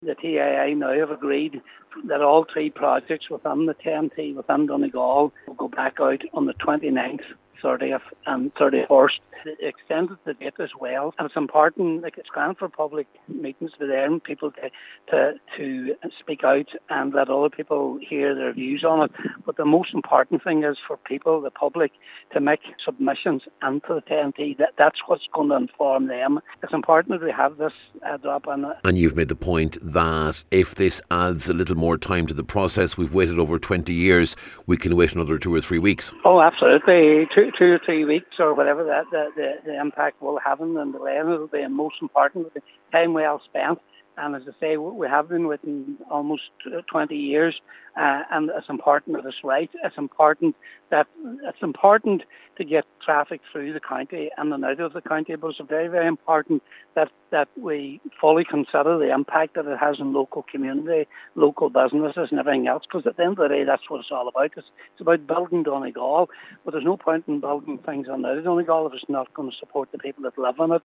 The TAI now have agreed that all three projects within the TNT within Donegal will go back out on the 29th, 30th and 31st. They extended the date as well. And it's important, it's grand for public meetings to be there and people to speak out and let other people hear their views on it. But the most important thing is for people, the public, to make submissions into the TNT. That's what's going to inform them. It's important that we have this drop in it. And you've made the point that if this adds a little more time to the process, we've waited over 20 years, we can wait another 2 or 3 weeks. Oh, absolutely. Two or 3 weeks or whatever that the impact will have in the land, it'll be most important, the time well spent. And as I say, we have been within almost 20 years, and it's important that it's right. It's important to get traffic through the county and out of the county, but it's very, very important that we fully consider the impact that it has on local community, local businesses and everything else, because at the end of the day, that's what it's all about. It's about building Donegal, but there's no point in building things on out of Donegal if it's not going to support the people that live in it.